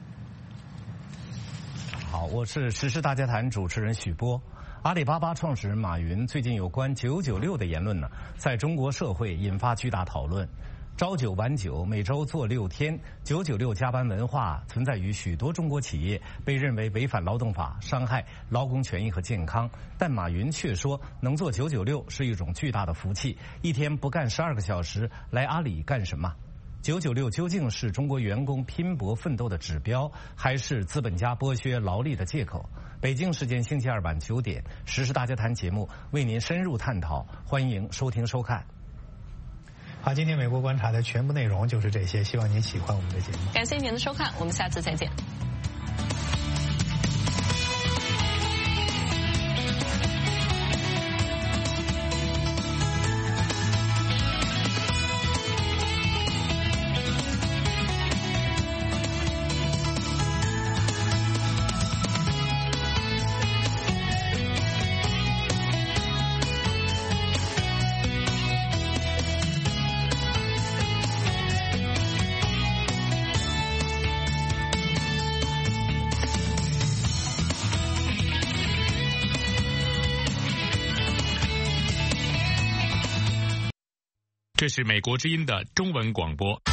好，我是《时事大家谈》主持人许波。阿里巴巴创始人马云最近有关996的言论呢，在中国社会引发巨大讨论。朝九晚九，每周做6天，996加班文化存在于许多中国企业，被认为违反劳动法，伤害劳工权益和健康。但马云却说，能做996是一种巨大的福气，一天不干12个小时，来阿里干什么？996究竟是中国员工拼搏奋斗的指标，还是资本家剥削劳力的借口？北京时间星期二晚9点，《时事大家谈》节目为您深入探讨，欢迎收听收看。 好，今天美国观察的全部内容就是这些，希望您喜欢我们的节目。 感谢您的收看，我们下次再见。 这是美国之音的中文广播。